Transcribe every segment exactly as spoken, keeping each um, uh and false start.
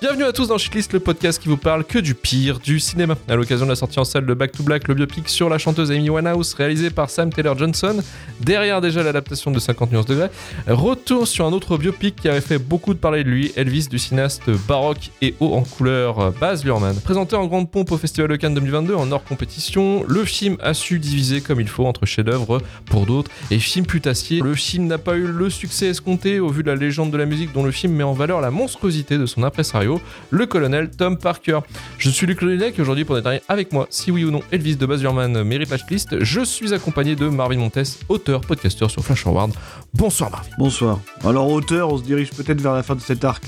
Bienvenue à tous dans Shitlist, le podcast qui vous parle que du pire du cinéma. À l'occasion de la sortie en salle de Back to Black, le biopic sur la chanteuse Amy Winehouse, réalisé par Sam Taylor Johnson, derrière déjà l'adaptation de cinquante nuances degrés, retour sur un autre biopic qui avait fait beaucoup de parler de lui, Elvis du cinéaste baroque et haut en couleur Baz Luhrmann. Présenté en grande pompe au Festival de Cannes deux mille vingt-deux en hors compétition, le film a su diviser comme il faut entre chef-d'œuvre pour d'autres et film putassier. Le film n'a pas eu le succès escompté au vu de la légende de la musique dont le film met en valeur la monstruosité de son impresario, le colonel Tom Parker. Je suis Luc Lelec et aujourd'hui pour détailler avec moi si oui ou non Elvis de Baz Luhrmann mérite la shitlist, je suis accompagné de Marvin Montes, auteur, podcasteur sur Flash Forward. Bonsoir Marvin. Bonsoir. Alors auteur, on se dirige peut-être vers la fin de cet arc.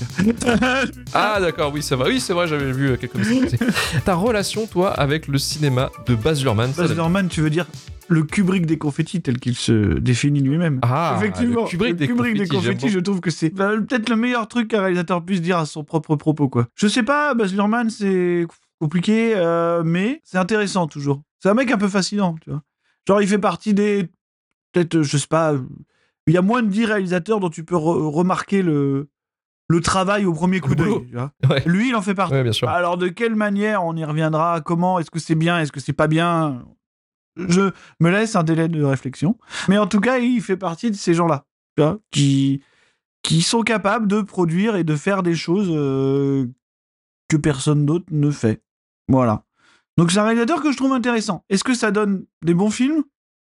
Ah d'accord, oui ça va, oui c'est vrai, j'avais vu quelques messages. Ta relation toi avec le cinéma de Baz Luhrmann. Baz Luhrmann, tu veux dire le Kubrick des confettis tel qu'il se définit lui-même. Ah, effectivement, le Kubrick, le des, Kubrick confettis, des confettis, je trouve que c'est bah, peut-être le meilleur truc qu'un réalisateur puisse dire à son propre propos, quoi. Je sais pas, Baz Luhrmann, c'est compliqué, euh, mais c'est intéressant toujours. C'est un mec un peu fascinant, tu vois. Genre, il fait partie des... Peut-être, je sais pas... Il y a moins de dix réalisateurs dont tu peux re- remarquer le... le travail au premier coup d'œil. Tu vois. Ouais. Lui, il en fait partie. Ouais, bien sûr. Alors, de quelle manière on y reviendra? Comment? Est-ce que c'est bien? Est-ce que c'est pas bien? Je me laisse un délai de réflexion. Mais en tout cas, il fait partie de ces gens-là, tu vois, qui, qui sont capables de produire et de faire des choses euh, que personne d'autre ne fait. Voilà. Donc c'est un réalisateur que je trouve intéressant. Est-ce que ça donne des bons films?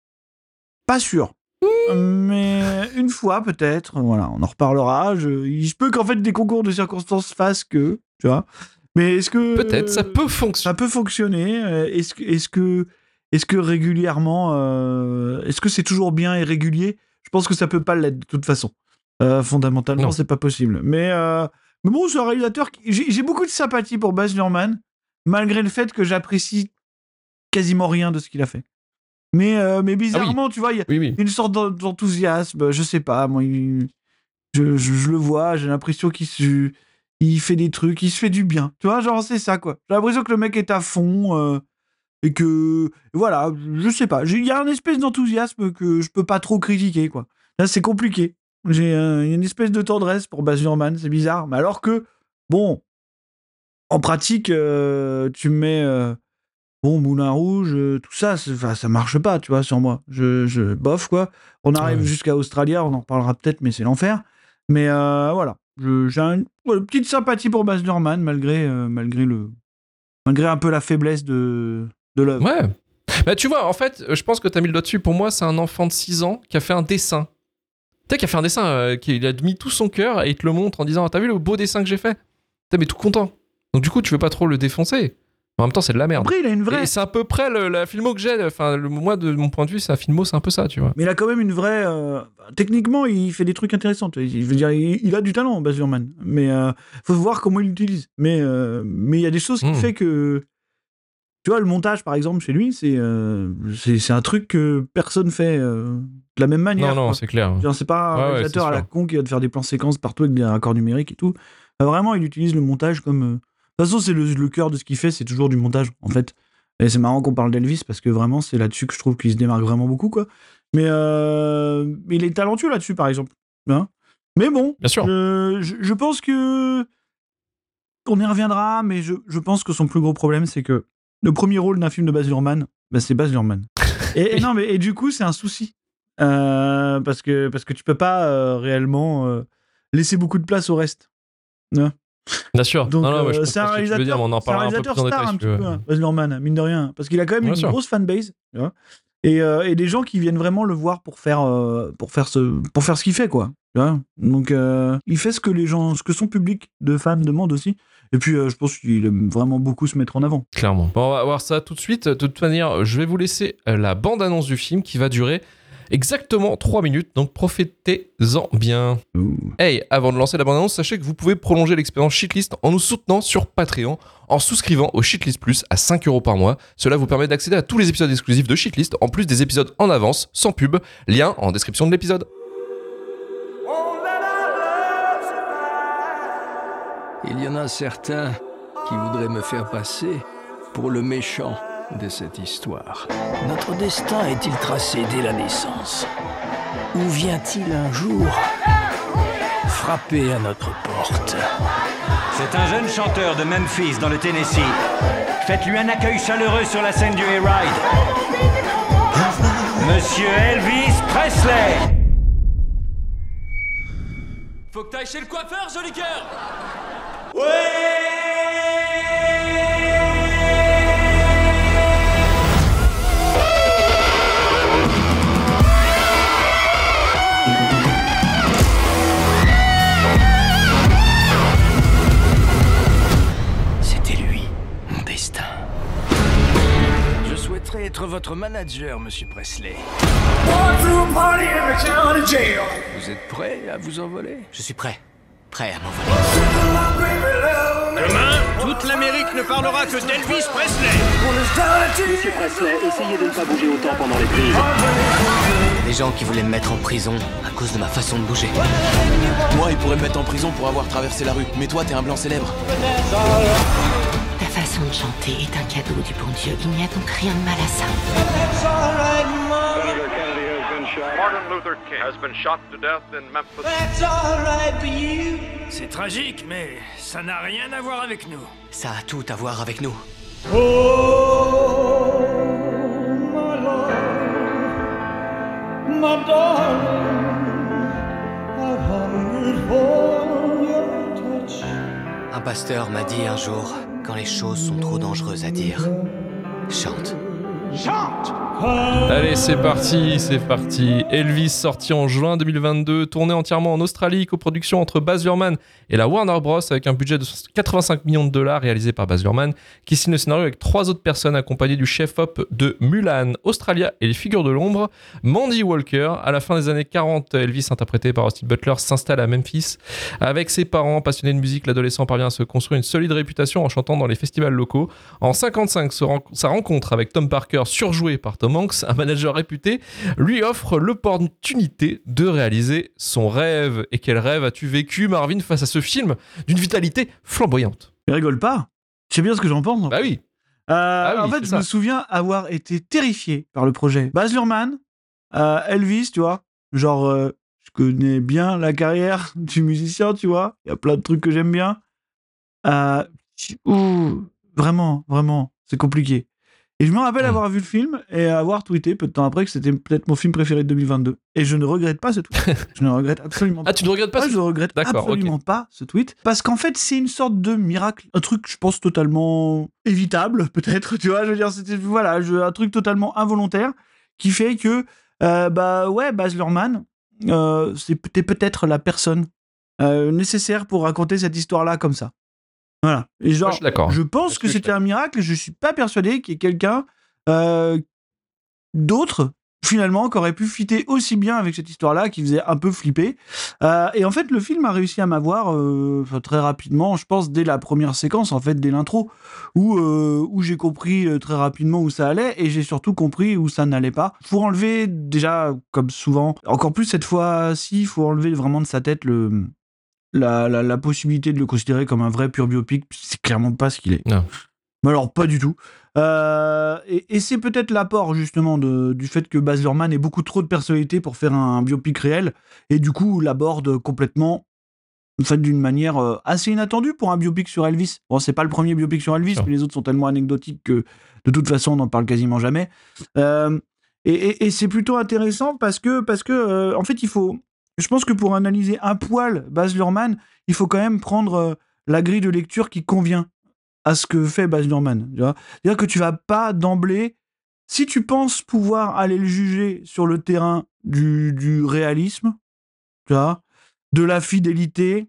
Pas sûr. Mais une fois, peut-être. Voilà, on en reparlera. Je, il se peut qu'en fait, des concours de circonstances fassent que, tu vois. Mais est-ce que... Peut-être, ça peut fonctionner. Ça peut fonctionner. Est-ce que... Est-ce que Est-ce que régulièrement, euh, est-ce que c'est toujours bien et régulier? Je pense que ça peut pas l'être de toute façon. Euh, fondamentalement, non. C'est pas possible. Mais, euh, mais bon, c'est un réalisateur. Qui... J'ai, j'ai beaucoup de sympathie pour Baz Luhrmann, malgré le fait que j'apprécie quasiment rien de ce qu'il a fait. Mais, euh, mais bizarrement, ah oui. tu vois, il y a oui, oui. une sorte d'enthousiasme. Je sais pas, moi, il... je, je, je le vois, j'ai l'impression qu'il se... il fait des trucs, il se fait du bien. Tu vois, genre, c'est ça, quoi. J'ai l'impression que le mec est à fond. Euh... Et que, voilà, je sais pas. Il y a une espèce d'enthousiasme que je peux pas trop critiquer, quoi. Là, c'est compliqué. J'ai euh, une espèce de tendresse pour Baz Luhrmann, c'est bizarre. Mais alors que, bon, en pratique, euh, tu me mets, euh, bon, Moulin Rouge, euh, tout ça, ça marche pas, tu vois, sur moi. Je, je bof, quoi. On arrive ouais. jusqu'à Australia, on en reparlera peut-être, mais c'est l'enfer. Mais euh, voilà, je, j'ai une, une petite sympathie pour Baz Luhrmann, malgré, euh, malgré, le, malgré un peu la faiblesse de... de l'œuvre. Ouais. Bah tu vois, en fait, je pense que t'as mis le doigt dessus. Pour moi, c'est un enfant de six ans qui a fait un dessin. Tu sais, qui a fait un dessin, euh, qui il a mis tout son cœur et il te le montre en disant « T'as vu le beau dessin que j'ai fait ?» T'es mais tout content. Donc du coup, tu veux pas trop le défoncer. En même temps, c'est de la merde. Après, il a une vraie... Et c'est à peu près le, la filmo que j'ai. Enfin, le, moi, de mon point de vue, c'est un filmo, c'est un peu ça, tu vois. Mais il a quand même une vraie... Euh... Techniquement, il fait des trucs intéressants. Je veux dire, il, il a du talent, Baz Luhrmann. Mais euh, faut voir comment il l'utilise. Mais euh, mais il y a des choses qui mmh. fait que... Tu vois, le montage, par exemple, chez lui, c'est, euh, c'est, c'est un truc que personne fait euh, de la même manière. Non, non, quoi. c'est clair. Genre, c'est pas un ouais, réalisateur ouais, à la con qui va te faire des plans séquences partout avec des raccords numériques et tout. Enfin, vraiment, il utilise le montage comme... Euh... De toute façon, c'est le, le cœur de ce qu'il fait, c'est toujours du montage, en fait. Et c'est marrant qu'on parle d'Elvis, parce que vraiment, c'est là-dessus que je trouve qu'il se démarque vraiment beaucoup, quoi. Mais euh... il est talentueux là-dessus, par exemple. Hein, mais bon, bien sûr. Je, je, je pense que... On y reviendra, mais je, je pense que son plus gros problème, c'est que le premier rôle d'un film de Baz Luhrmann, bah c'est Baz Luhrmann. Et, et non, mais et du coup, c'est un souci euh, parce que parce que tu peux pas euh, réellement euh, laisser beaucoup de place au reste. Ouais. Bien sûr. Donc, non, non, euh, je c'est un réalisateur, dire, on en c'est un réalisateur un star un petit peu, hein, Baz Luhrmann, mine de rien, parce qu'il a quand même Bien une sûr. grosse fanbase, tu vois, et, euh, et des gens qui viennent vraiment le voir pour faire euh, pour faire ce pour faire ce qu'il fait, quoi. Tu vois. Donc, euh, il fait ce que les gens, ce que son public de fans demande aussi. Et puis, euh, je pense qu'il aime vraiment beaucoup se mettre en avant. Clairement. Bon, on va voir ça tout de suite. De toute manière, je vais vous laisser la bande-annonce du film qui va durer exactement trois minutes, donc profitez-en bien. Ouh. Hey, avant de lancer la bande-annonce, sachez que vous pouvez prolonger l'expérience Shitlist en nous soutenant sur Patreon, en souscrivant au Shitlist Plus à cinq euros par mois. Cela vous permet d'accéder à tous les épisodes exclusifs de Shitlist, en plus des épisodes en avance, sans pub. Lien en description de l'épisode. Il y en a certains qui voudraient me faire passer pour le méchant de cette histoire. Notre destin est-il tracé dès la naissance? Ou vient-il un jour frapper à notre porte? C'est un jeune chanteur de Memphis, dans le Tennessee. Faites-lui un accueil chaleureux sur la scène du Hayride. Monsieur Elvis Presley. Faut que t'ailles chez le coiffeur, joli cœur. C'était lui, mon destin. Je souhaiterais être votre manager, monsieur Presley. Vous êtes prêt à vous envoler? Je suis prêt. Prêt à m'envoler. Demain, toute l'Amérique ne parlera que d'Elvis Presley. Monsieur Presley, essayez de ne pas bouger autant pendant les prises. Des gens qui voulaient me mettre en prison à cause de ma façon de bouger. Moi, ils pourraient me mettre en prison pour avoir traversé la rue. Mais toi, t'es un blanc célèbre. Ta façon de chanter est un cadeau du bon Dieu. Il n'y a donc rien de mal à ça. Martin Luther King has been shot to death in Memphis. C'est tragique, mais ça n'a rien à voir avec nous. Ça a tout à voir avec nous. Oh, my love, my darling, I've hungered for your touch. Un pasteur m'a dit un jour, quand les choses sont trop dangereuses à dire, chante. Chante! Allez, c'est parti, c'est parti. Elvis, sorti en juin deux mille vingt-deux, tourné entièrement en Australie, coproduction entre Baz Luhrmann et la Warner Bros. Avec un budget de quatre-vingt-cinq millions de dollars réalisé par Baz Luhrmann, qui signe le scénario avec trois autres personnes accompagnées du chef-op de Mulan, Australia et les figures de l'ombre, Mandy Walker. À la fin des années quarante, Elvis, interprété par Austin Butler, s'installe à Memphis. Avec ses parents passionnés de musique, l'adolescent parvient à se construire une solide réputation en chantant dans les festivals locaux. En cinquante-cinq, sa rencontre avec Tom Parker, surjoué par Tom Hanks, un manager réputé, lui offre l'opportunité de réaliser son rêve. Et quel rêve as-tu vécu, Marvin, face à ce film d'une vitalité flamboyante? Il rigole pas. Je sais bien ce que j'en pense. Bah oui. Euh, ah oui en fait, je ça. me souviens avoir été terrifié par le projet. Baz Luhrmann, euh, Elvis, tu vois, genre, euh, je connais bien la carrière du musicien, tu vois, il y a plein de trucs que j'aime bien. Euh, ouh, vraiment, vraiment, c'est compliqué. Et je me rappelle mmh. avoir vu le film et avoir tweeté peu de temps après que c'était peut-être mon film préféré de deux mille vingt-deux. Et je ne regrette pas ce tweet. Je ne regrette absolument pas. Ah, tu ne regrettes pas ah, ce... Je ne regrette D'accord, absolument okay. pas ce tweet. Parce qu'en fait, c'est une sorte de miracle. Un truc, je pense, totalement évitable, peut-être. Tu vois, je veux dire, c'était voilà, je, un truc totalement involontaire qui fait que, euh, bah ouais, Baz Luhrmann, euh, c'était peut-être la personne euh, nécessaire pour raconter cette histoire-là comme ça. Voilà. Et genre, Moi, je, suis je pense je que c'était un miracle et je suis pas persuadé qu'il y ait quelqu'un euh, d'autre, finalement, qui aurait pu fitter aussi bien avec cette histoire-là, qui faisait un peu flipper. Euh, et en fait, le film a réussi à m'avoir euh, très rapidement, je pense, dès la première séquence, en fait, dès l'intro, où, euh, où j'ai compris euh, très rapidement où ça allait et j'ai surtout compris où ça n'allait pas. Faut enlever, déjà, comme souvent, encore plus cette fois-ci, il faut enlever vraiment de sa tête le... La, la, la possibilité de le considérer comme un vrai pur biopic, c'est clairement pas ce qu'il est. Non. Mais alors, pas du tout. Euh, et, et c'est peut-être l'apport, justement, de, du fait que Baz Luhrmann ait beaucoup trop de personnalité pour faire un, un biopic réel, et du coup, l'aborde complètement, en fait, d'une manière euh, assez inattendue pour un biopic sur Elvis. Bon, c'est pas le premier biopic sur Elvis, mais les autres sont tellement anecdotiques que, de toute façon, on n'en parle quasiment jamais. Euh, et, et, et c'est plutôt intéressant parce que, parce que euh, en fait, il faut... Je pense que pour analyser un poil Baz Luhrmann, il faut quand même prendre euh, la grille de lecture qui convient à ce que fait Baz Luhrmann. Tu vois, c'est-à-dire que tu vas pas d'emblée, si tu penses pouvoir aller le juger sur le terrain du, du réalisme, tu vois, de la fidélité,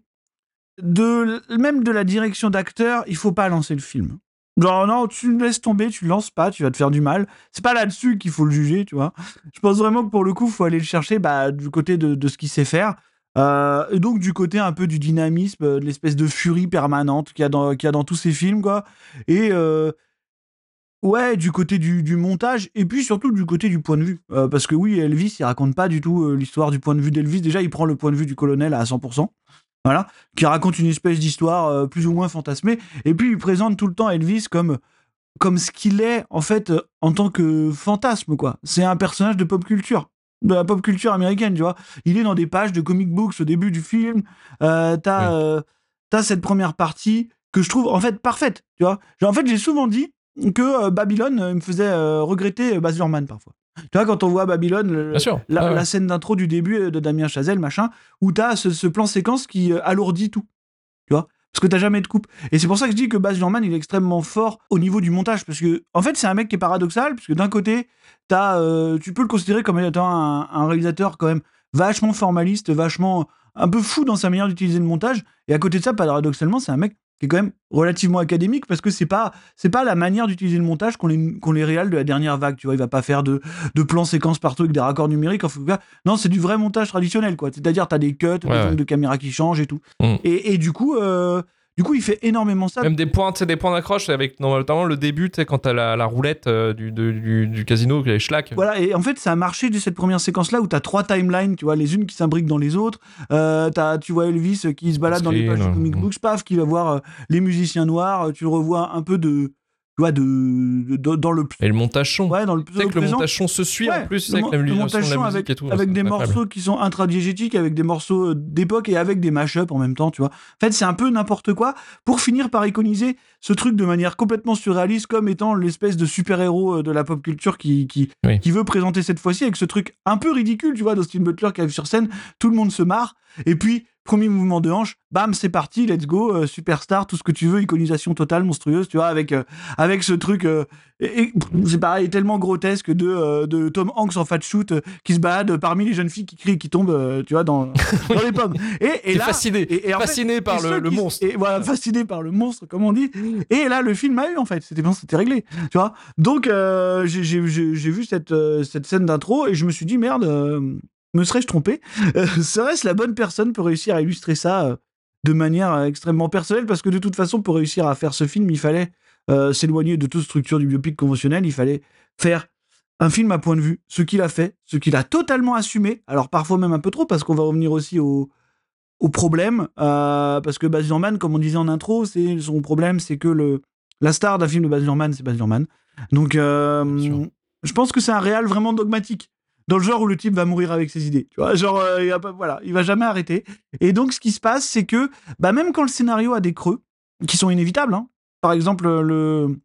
de, même de la direction d'acteur, il faut pas lancer le film. Genre, non, tu laisses tomber, tu le lances pas, tu vas te faire du mal. C'est pas là-dessus qu'il faut le juger, tu vois. Je pense vraiment que pour le coup, il faut aller le chercher bah, du côté de, de ce qu'il sait faire. Euh, et donc, du côté un peu du dynamisme, de l'espèce de furie permanente qu'il y a dans, qu'il y a dans tous ces films, quoi. Et euh, ouais, du côté du, du montage, et puis surtout du côté du point de vue. Euh, parce que oui, Elvis, il raconte pas du tout euh, l'histoire du point de vue d'Elvis. Déjà, il prend le point de vue du colonel à cent pour cent. Voilà, qui raconte une espèce d'histoire euh, plus ou moins fantasmée, et puis il présente tout le temps Elvis comme, comme ce qu'il est, en fait, euh, en tant que fantasme, quoi. C'est un personnage de pop culture, de la pop culture américaine, tu vois. Il est dans des pages de comic books au début du film, euh, t'as, oui. euh, t'as cette première partie que je trouve en fait parfaite, tu vois. Genre, en fait, j'ai souvent dit que euh, Babylone euh, me faisait euh, regretter Baz Luhrmann parfois. Tu vois, quand on voit Babylone, le, Bien sûr. la, Ah ouais. la scène d'intro du début de Damien Chazelle, machin, où t'as ce, ce plan séquence qui euh, alourdit tout, tu vois, parce que t'as jamais de coupe. Et c'est pour ça que je dis que Baz Luhrmann, il est extrêmement fort au niveau du montage, parce que, en fait, c'est un mec qui est paradoxal, parce que d'un côté, t'as, euh, tu peux le considérer comme étant un, un réalisateur quand même vachement formaliste, vachement un peu fou dans sa manière d'utiliser le montage, et à côté de ça, paradoxalement, c'est un mec qui est quand même relativement académique, parce que c'est pas, c'est pas la manière d'utiliser le montage qu'on les, qu'on les réals de la dernière vague, tu vois, il va pas faire de, de plans séquences partout avec des raccords numériques, en tout cas, non, c'est du vrai montage traditionnel, quoi, c'est-à-dire t'as des cuts, ouais, des ouais. angles de caméra qui changent et tout, mm. et, et du coup, euh, du coup, il fait énormément ça. Même des points, tu sais, des points d'accroche avec notamment le début, tu sais, quand t'as la, la roulette euh, du, de, du, du casino, les schlack. Voilà, et en fait, ça a marché de cette première séquence-là où t'as trois timelines, tu vois, les unes qui s'imbriquent dans les autres. Euh, t'as, tu vois Elvis qui se balade dans les pages du comic book, paf, qui va voir euh, les musiciens noirs. Tu le revois un peu de, tu vois, de, de, de dans le. Et le montage son. Ouais, dans le. Tu sais que le présent. montage son se suit ouais, en plus, le, avec la, le musique montage son avec, et tout. avec là, des incroyable. morceaux qui sont intradiégétiques, avec des morceaux d'époque et avec des mash-up en même temps, tu vois. En fait, c'est un peu n'importe quoi pour finir par iconiser ce truc de manière complètement surréaliste comme étant l'espèce de super-héros de la pop culture qui, qui, oui. qui veut présenter cette fois-ci avec ce truc un peu ridicule, tu vois, d'Austin Butler qui arrive sur scène, tout le monde se marre, et puis premier mouvement de hanche, bam, c'est parti, let's go, euh, superstar, tout ce que tu veux, iconisation totale, monstrueuse, tu vois, avec, euh, avec ce truc, euh, et, et, c'est pareil, tellement grotesque de, euh, de Tom Hanks en fat shoot euh, qui se balade parmi les jeunes filles qui crient, qui tombent, euh, tu vois, dans, dans les pommes. Et, et là, fasciné, et, et fasciné fait, par et le, le qui, monstre. Et voilà, fasciné par le monstre, comme on dit. Et là, le film a eu, en fait, c'était bon, c'était réglé, tu vois. Donc, euh, j'ai, j'ai, j'ai, j'ai vu cette, euh, cette scène d'intro et je me suis dit, merde, euh, me serais-je trompé euh, serait-ce la bonne personne pour réussir à illustrer ça euh, de manière euh, extrêmement personnelle, parce que de toute façon, pour réussir à faire ce film, il fallait euh, s'éloigner de toute structure du biopic conventionnel, il fallait faire un film à point de vue, ce qu'il a fait, ce qu'il a totalement assumé, alors parfois même un peu trop, parce qu'on va revenir aussi au, au problème, euh, parce que Baz Luhrmann, comme on disait en intro, c'est, son problème, c'est que le, la star d'un film de Baz Luhrmann, c'est Baz Luhrmann. Donc, euh, je pense que c'est un réal vraiment dogmatique, dans le genre où le type va mourir avec ses idées, tu vois, genre, euh, il, va, voilà, il va jamais arrêter. Et donc, ce qui se passe, c'est que, bah, même quand le scénario a des creux, qui sont inévitables, hein, par exemple, le,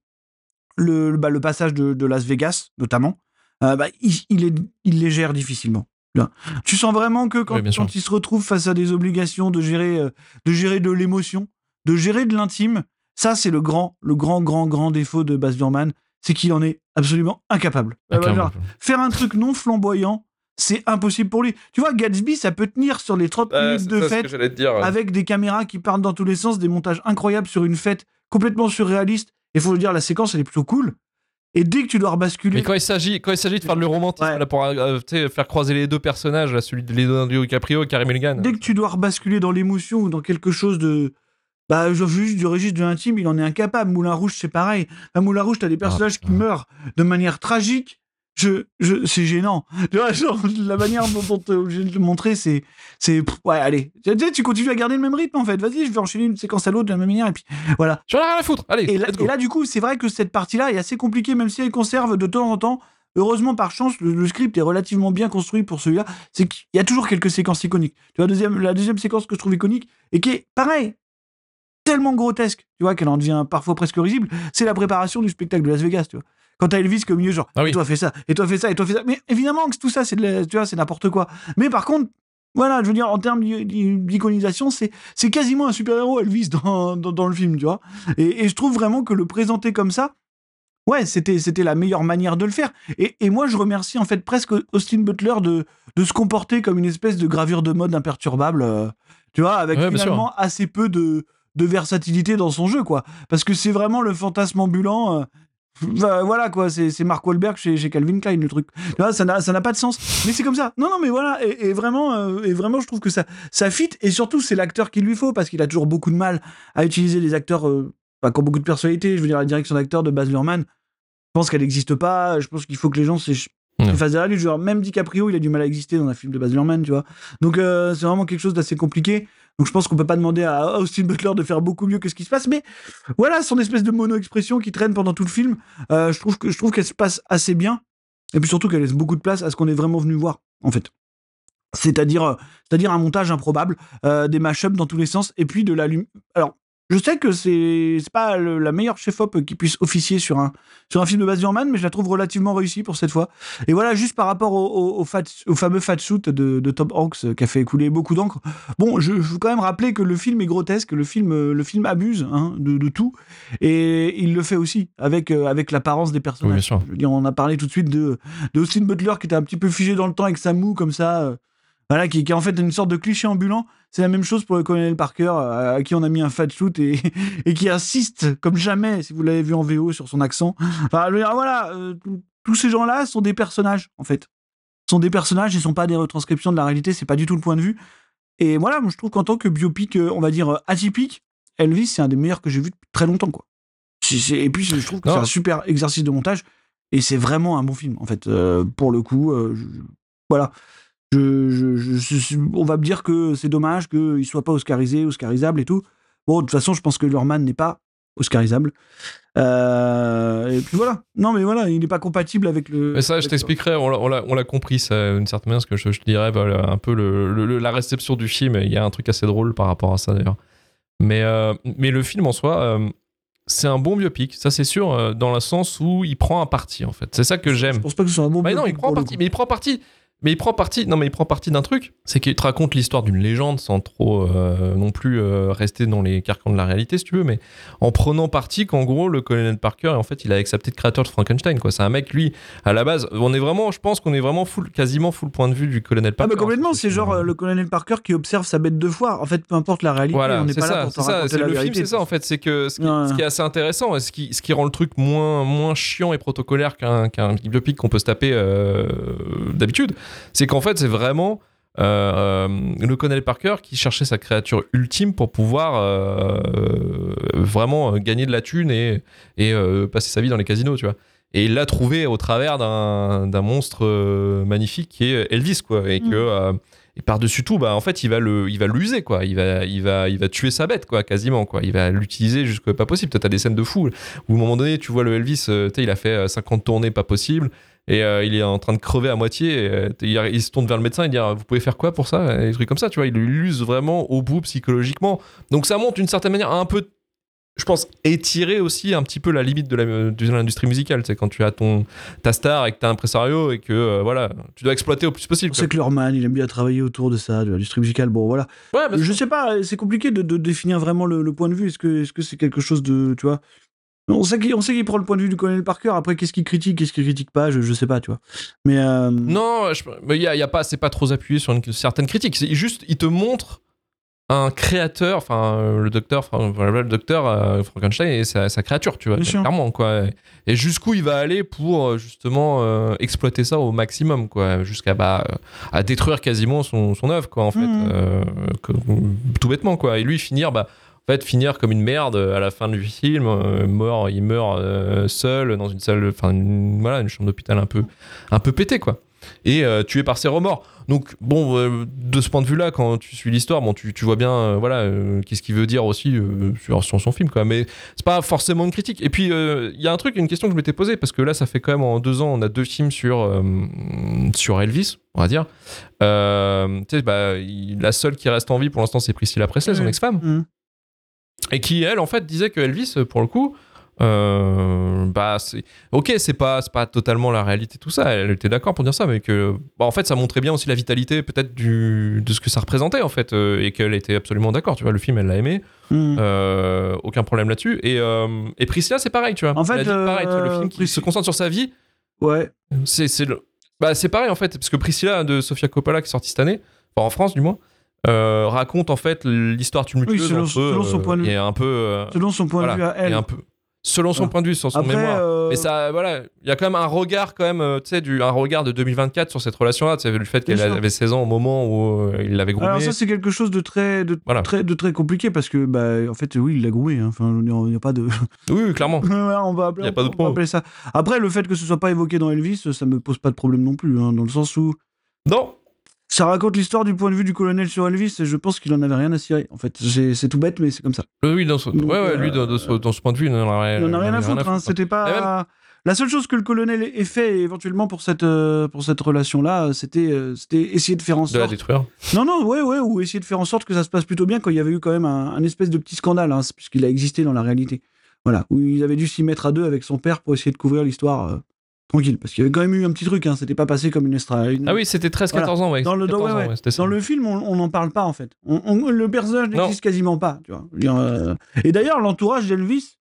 le, bah, le passage de, de Las Vegas, notamment, euh, bah, il, il, est, il les gère difficilement. Là. Tu sens vraiment que quand, oui, quand il se retrouve face à des obligations de gérer, euh, de gérer de l'émotion, de gérer de l'intime, ça, c'est le grand, le grand, grand, grand défaut de Baz Luhrmann, c'est qu'il en est absolument incapable. Ah, euh, genre, faire un truc non flamboyant, c'est impossible pour lui. Tu vois, Gatsby, ça peut tenir sur les trente euh, minutes de fête, dire, ouais. avec des caméras qui partent dans tous les sens, des montages incroyables sur une fête complètement surréaliste. Il faut le dire, la séquence, elle est plutôt cool. Et dès que tu dois rebasculer... Mais quand il s'agit, quand il s'agit de faire le romantisme, ouais. là, pour euh, faire croiser les deux personnages, là, celui de Leonardo DiCaprio et Carey Mulligan... Dès que tu dois rebasculer dans l'émotion ou dans quelque chose de... Bah, je veux juste du registre de l'intime, il en est incapable. Moulin Rouge, c'est pareil. À Moulin Rouge, t'as des personnages ah, qui meurent de manière tragique. Je, je, c'est gênant. Tu vois, genre, la manière dont on t'est obligé de le montrer, c'est, c'est, ouais, allez. Tu, tu continues à garder le même rythme, en fait. Vas-y, je vais enchaîner une séquence à l'autre de la même manière, et puis, voilà. J'en ai rien à foutre. Allez, et là, let's go. Et là, du coup, c'est vrai que cette partie-là est assez compliquée, même si elle conserve de temps en temps. Heureusement, par chance, le, le script est relativement bien construit pour celui-là. C'est qu'il y a toujours quelques séquences iconiques. Tu vois, deuxième, la deuxième séquence que je trouve iconique, et qui est, pareil, tellement grotesque, tu vois, qu'elle en devient parfois presque risible, c'est la préparation du spectacle de Las Vegas, tu vois. Quand t'as Elvis qui est au milieu, genre, ah oui. et toi fais ça, et toi fais ça, et toi fais ça. Mais évidemment que tout ça, c'est, de la, tu vois, c'est n'importe quoi. Mais par contre, voilà, je veux dire, en termes d'iconisation, c'est, c'est quasiment un super-héros, Elvis, dans, dans, dans le film, tu vois. Et, et je trouve vraiment que le présenter comme ça, ouais, c'était, c'était la meilleure manière de le faire. Et, et moi, je remercie en fait presque Austin Butler de, de se comporter comme une espèce de gravure de mode imperturbable, euh, tu vois, avec ouais, finalement assez peu de... de versatilité dans son jeu, quoi. Parce que c'est vraiment le fantasme ambulant. Euh, bah, voilà, quoi. C'est, c'est Mark Wahlberg chez, chez Calvin Klein, le truc. Tu vois, ça n'a, ça n'a pas de sens. Mais c'est comme ça. Non, non, mais voilà. Et, et vraiment, euh, et vraiment, je trouve que ça, ça fit. Et surtout, c'est l'acteur qu'il lui faut, parce qu'il a toujours beaucoup de mal à utiliser les acteurs, euh, bah, qui ont beaucoup de personnalité. Je veux dire, la direction d'acteur de Baz Luhrmann, je pense qu'elle n'existe pas. Je pense qu'il faut que les gens s'éch... Mmh. fassent derrière lui. Genre, même DiCaprio, il a du mal à exister dans un film de Baz Luhrmann, tu vois. Donc, euh, c'est vraiment quelque chose d'assez compliqué. Donc je pense qu'on peut pas demander à Austin Butler de faire beaucoup mieux que ce qui se passe, mais voilà, son espèce de mono-expression qui traîne pendant tout le film, euh, je trouve que je trouve qu'elle se passe assez bien, et puis surtout qu'elle laisse beaucoup de place à ce qu'on est vraiment venu voir, en fait. C'est-à-dire, c'est-à-dire un montage improbable, euh, des mash-ups dans tous les sens, et puis de la lumière. Alors, je sais que c'est, c'est pas le, la meilleure chef-op qui puisse officier sur un, sur un film de Baz Luhrmann, mais je la trouve relativement réussie pour cette fois. Et voilà, juste par rapport au, au, au, fat, au fameux fat suit de, de Tom Hanks, euh, qui a fait couler beaucoup d'encre. Bon, je, je veux quand même rappeler que le film est grotesque, le film, euh, le film abuse hein, de, de tout, et il le fait aussi, avec, euh, avec l'apparence des personnages. Oui, bien sûr. Je veux dire, on a parlé tout de suite de, de Austin Butler, qui était un petit peu figé dans le temps avec sa moue, comme ça... Euh, Voilà, qui, qui est en fait une sorte de cliché ambulant. C'est la même chose pour le colonel Parker, à, à qui on a mis un fat suit et, et qui insiste comme jamais, si vous l'avez vu en V O, sur son accent. Enfin, je veux dire, voilà, euh, tous ces gens-là sont des personnages, en fait. Sont des personnages, ils sont pas des retranscriptions de la réalité, c'est pas du tout le point de vue. Et voilà, moi, je trouve qu'en tant que biopic, euh, on va dire, euh, atypique, Elvis, c'est un des meilleurs que j'ai vu depuis très longtemps, quoi. C'est, c'est, et puis, je trouve que non. c'est un super exercice de montage, et c'est vraiment un bon film, en fait. Euh, pour le coup, euh, je, voilà. Je, je, je, je, on va me dire que c'est dommage qu'il ne soit pas oscarisé, oscarisable et tout. Bon, de toute façon, je pense que Luhrmann n'est pas oscarisable. Euh, et puis voilà. Non, mais voilà, il n'est pas compatible avec le... Mais ça, je t'expliquerai, on l'a, on l'a, on l'a compris, ça, d'une certaine manière, parce que je, je te dirais bah, un peu le, le, la réception du film. Il y a un truc assez drôle par rapport à ça, d'ailleurs. Mais, euh, mais le film, en soi... Euh, c'est un bon biopic, ça c'est sûr, euh, dans le sens où il prend un parti, en fait. C'est ça que j'aime. Je pense pas que ce soit un bon bah biopic. Non, il prend parti, mais il prend parti... Mais il prend parti, non mais il prend parti d'un truc, c'est qu'il te raconte l'histoire d'une légende sans trop euh, non plus euh, rester dans les carcans de la réalité si tu veux, mais en prenant parti qu'en gros le colonel Parker en fait il a accepté de créateur de Frankenstein quoi. C'est un mec lui à la base, on est vraiment, je pense qu'on est vraiment full, quasiment full point de vue du colonel Parker. Ah bah complètement, c'est genre euh, le colonel Parker qui observe sa bête de foire. En fait, peu importe la réalité, voilà, on n'est pas ça, là pour c'est te ça, raconter c'est la le vérité. Film, c'est ça en fait, c'est que ce qui, ouais. ce qui est assez intéressant, ce qui, ce qui rend le truc moins moins chiant et protocolaire qu'un qu'un biopic qu'on peut se taper euh, d'habitude, c'est qu'en fait c'est vraiment Euh, euh, le colonel Parker qui cherchait sa créature ultime pour pouvoir euh, euh, vraiment gagner de la thune et, et euh, passer sa vie dans les casinos, tu vois. Et il l'a trouvé au travers d'un, d'un monstre euh, magnifique qui est Elvis, quoi. Et que euh, et par-dessus tout, bah en fait, il va le, il va l'user, quoi. Il va, il va, il va tuer sa bête, quoi, quasiment, quoi. Il va l'utiliser jusqu'à pas possible. T'as des scènes de fou où, à un moment donné, tu vois le Elvis, euh, tu sais, il a fait cinquante tournées, pas possible. Et euh, il est en train de crever à moitié. Et, euh, il, il se tourne vers le médecin et il dit ah, vous pouvez faire quoi pour ça, et des trucs comme ça, tu vois. Il l'use vraiment au bout psychologiquement. Donc ça montre d'une certaine manière un peu, je pense, étirer aussi un petit peu la limite de, la, de l'industrie musicale. C'est quand tu as ton ta star et que t'as un impresario et que euh, voilà, tu dois exploiter au plus possible. C'est que Luhrmann, il aime bien travailler autour de ça, de l'industrie musicale. Bon voilà. Ouais, bah, je sais pas, c'est compliqué de, de définir vraiment le, le point de vue. Est-ce que, est-ce que c'est quelque chose de, tu vois. On sait, qu'il, on sait qu'il prend le point de vue du colonel Parker. Après, qu'est-ce qu'il critique, qu'est-ce qu'il critique pas, je, je sais pas, tu vois. Mais euh... non, il y a, y a pas, c'est pas trop appuyé sur une certaine critique. C'est juste, il te montre un créateur, enfin euh, le docteur, enfin, le docteur euh, Frankenstein et sa, sa créature, tu vois, clairement quoi. Et jusqu'où il va aller pour justement euh, exploiter ça au maximum, quoi, jusqu'à bah, à détruire quasiment son, son œuvre, quoi, en fait, mmh. euh, que, tout bêtement, quoi. Et lui finir, bah. En fait, finir comme une merde à la fin du film, euh, mort, il meurt euh, seul dans une salle, enfin une, voilà, une chambre d'hôpital un peu, un peu pétée, quoi. Et euh, tué par ses remords. Donc bon, euh, de ce point de vue-là, quand tu suis l'histoire, bon, tu, tu vois bien, euh, voilà, euh, qu'est-ce qu'il veut dire aussi euh, sur, sur son film, quoi. Mais c'est pas forcément une critique. Et puis il euh, y a un truc, une question que je m'étais posée parce que là, ça fait quand même en deux ans, on a deux films sur euh, sur Elvis, on va dire. Euh, tu sais, bah, il, la seule qui reste en vie pour l'instant, c'est Priscilla Presley, son mmh. ex-femme. Mmh. Et qui, elle, en fait, disait que Elvis, pour le coup, euh, bah, c'est... ok, c'est pas, c'est pas totalement la réalité, tout ça, elle était d'accord pour dire ça, mais que, bah, en fait, ça montrait bien aussi la vitalité, peut-être, du, de ce que ça représentait, en fait, euh, et qu'elle était absolument d'accord, tu vois, le film, elle l'a aimé, mmh. euh, aucun problème là-dessus, et, euh, et Priscilla, c'est pareil, tu vois, en fait, elle a dit pareil, tu vois, le film euh, qui Prisc... se concentre sur sa vie, ouais, c'est, c'est, le... bah, c'est pareil, en fait, parce que Priscilla, de Sofia Coppola, qui est sortie cette année, enfin, en France, du moins, Euh, raconte en fait l'histoire tumultueuse oui, selon, entre eux, selon son point de vue, et un peu euh, selon son point voilà, de vue à elle, et un peu selon son voilà. point de vue sur son Après, mémoire. Euh... Mais ça, voilà, il y a quand même un regard quand même, tu sais, du un regard de deux mille vingt-quatre sur cette relation-là, tu sais, le fait qu'elle Bien avait seize ans au moment où euh, il l'avait groomé. Alors ça c'est quelque chose de très, de voilà. très, de très compliqué parce que bah en fait oui il l'a groomé, hein. Enfin il n'y a pas de. Oui clairement. on va appeler, y a pas on va appeler ça. Après le fait que ce soit pas évoqué dans Elvis, ça me pose pas de problème non plus, hein, dans le sens où. Non. Ça raconte l'histoire du point de vue du colonel sur Elvis et je pense qu'il en avait rien à cirer. En fait, c'est, c'est tout bête, mais c'est comme ça. Euh, oui, dans ce... Donc, ouais, ouais, lui, dans, dans, ce, dans ce point de vue, il n'en a rien, il en a rien, rien à foutre. Hein. C'était pas. La seule chose que le colonel ait fait éventuellement pour cette, euh, pour cette relation-là, c'était, euh, c'était essayer de faire en De la sorte... détruire. Non, non, ouais, ouais, ou essayer de faire en sorte que ça se passe plutôt bien quand il y avait eu quand même un, un espèce de petit scandale, hein, puisqu'il a existé dans la réalité. Voilà, où ils avaient dû s'y mettre à deux avec son père pour essayer de couvrir l'histoire euh, tranquille. Parce qu'il y avait quand même eu un petit truc, hein, c'était pas passé comme une extra... Une... Ah oui, c'était treize quatorze Voilà. ans, ouais. Dans le, quatorze ouais, ouais. ans, ouais, c'était ça. Dans le film, on n'en parle pas, en fait. On, on- le personnage n'existe quasiment pas, tu vois. Je veux dire, euh, Et d'ailleurs, l'entourage d'Elvis,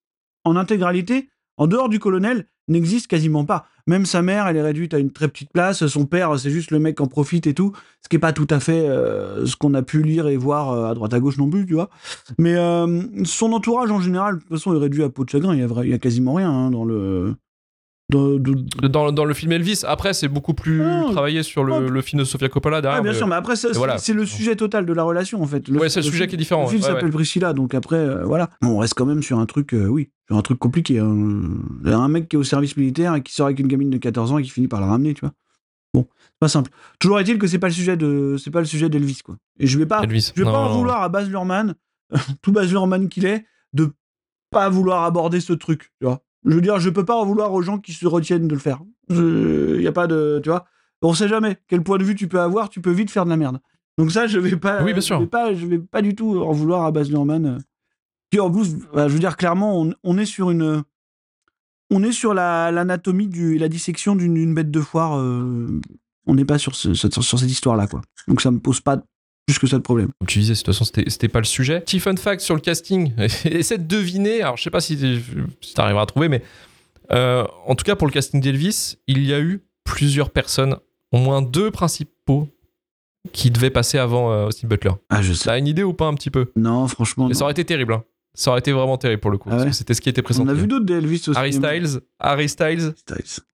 en intégralité, en dehors du colonel, n'existe quasiment pas. Même sa mère, elle est réduite à une très petite place. Son père, c'est juste le mec qui en profite et tout. Ce qui n'est pas tout à fait euh, ce qu'on a pu lire et voir euh, à droite à gauche non plus, tu vois. Mais euh, son entourage, en général, de toute façon, est réduit à peau de chagrin. Il y a, vrai- il y a quasiment rien hein, dans le... Dans, de- Dans, dans le film Elvis, après, c'est beaucoup plus Ah, travaillé sur le, le film de Sofia Coppola derrière. Ouais, bien mais- sûr, mais après, ça, et c'est, voilà. c'est le sujet total de la relation, en fait. Ouais, c'est le sujet film- qui est différent, Le film ouais, s'appelle ouais. Priscilla, donc après, euh, voilà. On reste quand même sur un truc, euh, oui, sur un truc compliqué. hein. Un mec qui est au service militaire et qui sort avec une gamine de quatorze ans et qui finit par la ramener, tu vois. Bon, c'est pas simple. Toujours est-il que c'est pas le sujet de, c'est pas le sujet d'Elvis, quoi. Et je vais pas, Elvis, je vais non, pas en non. vouloir à Baz Luhrmann, tout Baz Luhrmann qu'il est, de pas vouloir aborder ce truc, tu vois. Je veux dire, je peux pas en vouloir aux gens qui se retiennent de le faire. Il y a pas de, tu vois. On sait jamais quel point de vue tu peux avoir, tu peux vite faire de la merde. Donc ça, je vais pas, Oui, bien sûr. je vais pas, je vais pas du tout en vouloir à Baz Luhrmann. euh. Puis en plus, bah, je veux dire clairement, on, on est sur une, on est sur la, l'anatomie du, la dissection d'une, d'une bête de foire. euh, on n'est pas sur, ce, cette- sur cette histoire-là, quoi. Donc ça me pose pas plus que ça de problème. Comme tu disais, de toute façon, c'était, c'était pas le sujet. Petit fun fact sur le casting. Essaie de deviner. Alors, je sais pas si, si t'arriveras à trouver, mais euh, en tout cas, pour le casting d'Elvis, il y a eu plusieurs personnes, au moins deux principaux, qui devaient passer avant euh, Austin Butler. Ah, je sais. T'as une idée ou pas un petit peu? Non, franchement. Mais non. ça aurait été terrible. Hein. Ça aurait été vraiment terrible pour le coup. Ah parce ouais que c'était ce qui était présenté. On a vu d'autres d'Elvis aussi. Harry Styles, Harry Styles Styles.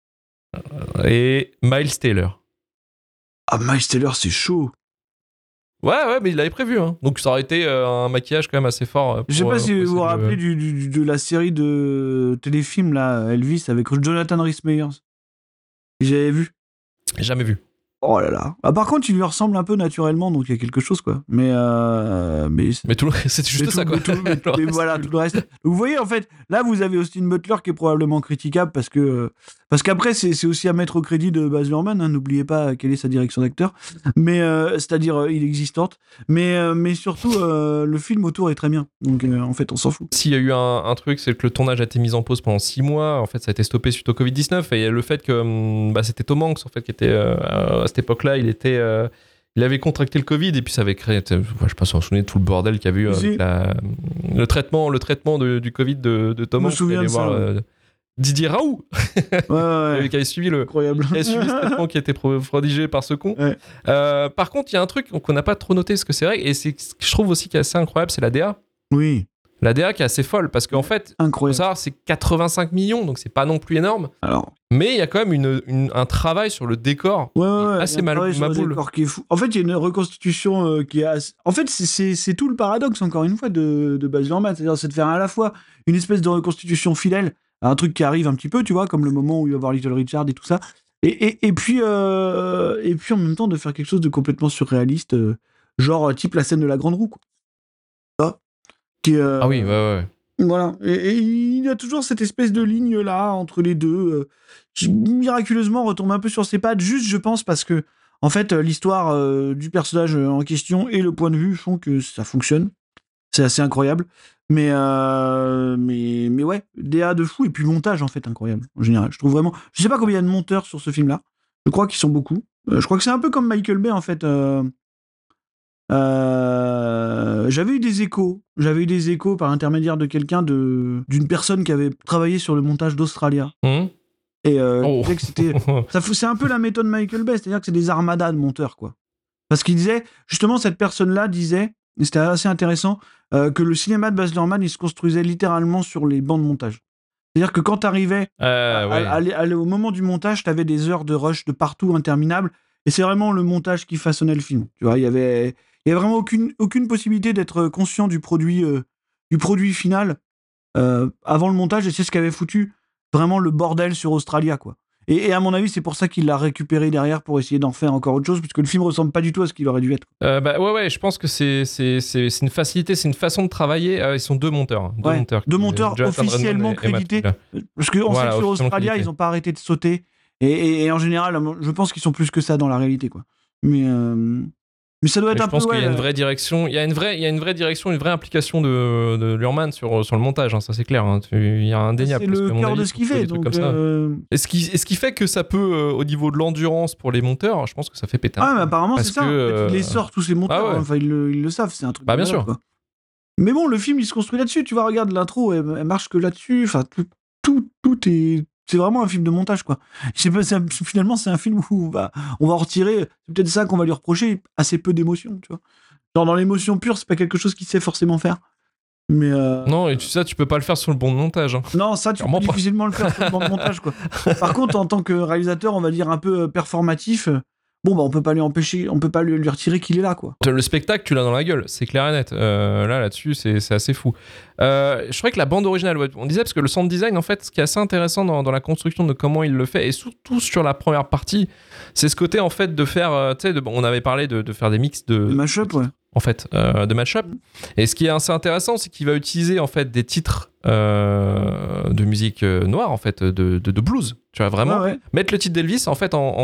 et Miles Taylor. Ah, Miles Taylor, c'est chaud. Ouais, ouais, mais il l'avait prévu. Hein. Donc ça aurait été euh, un maquillage quand même assez fort. euh, Je sais pour, pas euh, si pour vous vous essayer de- rappelez du, du- de la série de téléfilm là, Elvis avec Jonathan Rhys-Meyers. J'avais vu. Jamais vu. Oh là là. Ah, par contre, il lui ressemble un peu naturellement, donc il y a quelque chose quoi. Mais euh, mais Mais tout le... c'est juste mais ça tout- quoi. mais tout- mais- Le mais reste, voilà, tout le reste. Vous voyez, en fait, là, vous avez Austin Butler qui est probablement critiquable parce que parce qu'après, c'est, c'est aussi à mettre au crédit de Baz Luhrmann. Hein, n'oubliez pas quelle est sa direction d'acteur, mais euh, c'est-à-dire euh, inexistante. Mais euh, mais surtout, euh, le film autour est très bien. Donc euh, en fait, on s'en fout. S'il y a eu un, un truc, c'est que le tournage a été mis en pause pendant six mois. En fait, ça a été stoppé suite au covid dix-neuf. Et le fait que hum, bah, c'était Tom Hanks, en fait, qui était euh, à cette époque-là, il était, euh, il avait contracté le Covid et puis ça avait créé, ouais, je sais pas si vous vous souvenez de tout le bordel qu'il y a eu euh, Si. avec la- le traitement, le traitement de- du Covid de, de Tom Je me Hanks. souviens Il allait de ça, voir, ouais. euh, Didier Raoult, Ouais, ouais, ouais. qui avait suivi le, Incroyable. qui avait suivi ce traitement qui a été pro- prodigé par ce con. Ouais. Euh, par contre, il y a un truc qu'on n'a pas trop noté, ce que c'est vrai, et c'est ce que je trouve aussi qui est assez incroyable, c'est la D A. Oui. La D A qui est assez folle parce qu'en fait, faut Incroyable. savoir, c'est quatre-vingt-cinq millions, donc c'est pas non plus énorme. Alors, Mais il y a quand même une, une- un travail sur le décor. ouais, ouais, ouais. assez il y a un mal- travail sur le maboule. décor qui est fou. En fait, il y a une reconstitution euh, qui est assez... En fait, c'est, c'est, c'est tout le paradoxe, encore une fois, de, de Baz Luhrmann. C'est-à-dire, c'est de faire à la fois une espèce de reconstitution fidèle à un truc qui arrive un petit peu, tu vois, comme le moment où il va voir Little Richard et tout ça. Et, et, et, puis, euh, et puis, en même temps, de faire quelque chose de complètement surréaliste, euh, genre type la scène de la Grande Roue, quoi. Ça, qui, euh, Ah oui, ouais, ouais. Voilà. Et, et il y a toujours cette espèce de ligne-là entre les deux, euh, qui miraculeusement retombe un peu sur ses pattes, juste, je pense, parce que, en fait, euh, l'histoire euh, du personnage euh, en question et le point de vue font que ça fonctionne. C'est assez incroyable. Mais, euh, mais, mais ouais, D A de fou, et puis montage, en fait, incroyable, en général. Je trouve vraiment... Je sais pas combien il y a de monteurs sur ce film-là. Je crois qu'ils sont beaucoup. Euh, je crois que c'est un peu comme Michael Bay, en fait. Euh, euh, j'avais eu des échos. J'avais eu des échos par l'intermédiaire de quelqu'un, de, d'une personne qui avait travaillé sur le montage d'Australia. Hum Et euh, Oh. il disait que c'était... Ça, fout- c'est un peu la méthode Michael Bay, c'est-à-dire que c'est des armadas de monteurs, quoi. Parce qu'il disait, justement, cette personne-là disait, et c'était assez intéressant, euh, que le cinéma de Baz Luhrmann, il se construisait littéralement sur les bancs de montage. C'est-à-dire que quand t'arrivais Euh, à- ouais. à- à- à- au moment du montage, t'avais des heures de rush de partout interminables, et c'est vraiment le montage qui façonnait le film. Tu vois, il y avait, il y avait vraiment aucune, aucune possibilité d'être conscient du produit, euh, du produit final euh, avant le montage, et c'est ce qui avait foutu vraiment le bordel sur Australia, quoi. Et, et à mon avis, c'est pour ça qu'il l'a récupéré derrière pour essayer d'en faire encore autre chose, puisque le film ressemble pas du tout à ce qu'il aurait dû être. Euh, bah ouais, ouais, je pense que c'est, c'est, c'est, c'est une facilité, c'est une façon de travailler. Euh, ils sont deux monteurs. hein, Deux Ouais, monteurs. deux qui- monteurs Jonathan officiellement Redmond et- et Matt crédités. Miller. Parce qu'on Voilà, sait que sur officiellement Australia, crédité. ils ont pas arrêté de sauter. Et, et- et en général, je pense qu'ils sont plus que ça dans la réalité, quoi. Mais, euh, mais ça doit être Mais un je pense peu. qu'il y a ouais, une vraie direction, il y a une vraie, il y a une vraie direction, une vraie implication de, de Luhrmann sur, sur le montage, hein, ça c'est clair. hein. Tu- Il y a un indéniable. c'est parce le qu'à mon cœur avis, de ce pour qu'il trouver fait. des trucs Donc, comme ça. euh, Et ce qui, et ce qui fait que ça peut, euh, au niveau de l'endurance pour les monteurs, je pense que ça fait péter. un Ah, mais peu. apparemment, Parce c'est ça. que, En fait, euh, il les sort tous ces monteurs. ah ouais. hein. Enfin, ils le, ils le savent. C'est un truc. Bah, de bien malade, sûr. quoi. Mais bon, le film, il se construit là-dessus. Tu vois, regarde l'intro, elle, elle marche que là-dessus. Enfin, tout, tout, tout est. C'est vraiment un film de montage, quoi. Je sais pas, c'est un- finalement, c'est un film où bah, on va en retirer. C'est peut-être ça qu'on va lui reprocher. Assez peu d'émotion, tu vois. Genre, dans l'émotion pure, c'est pas quelque chose qu'il sait forcément faire. Mais. euh, Non, et tu, ça, tu peux pas le faire sur le bon montage. hein. Non, ça, tu peux Clairement pas. difficilement le faire sur le banc de montage, quoi. Par contre, en tant que réalisateur, on va dire un peu euh, performatif, euh, bon, bah, on peut pas lui empêcher, on peut pas lui, lui retirer qu'il est là, quoi. Le spectacle, tu l'as dans la gueule, c'est clair et net. Euh, là, là-dessus, c'est, c'est assez fou. Euh, je crois que la bande originale, ouais, on disait, parce que le sound design, en fait, ce qui est assez intéressant dans, dans la construction de comment il le fait, et surtout sur la première partie, c'est ce côté, en fait, de faire, euh, tu sais, de- on avait parlé de, de faire des mix de... Le mashup, ouais. En fait, euh, de match-up. Et ce qui est assez intéressant, c'est qu'il va utiliser, en fait, des titres euh, de musique euh, noire, en fait, de, de, de blues. Tu vois, vraiment, Ouais, ouais. mettre le titre d'Elvis, en fait, en,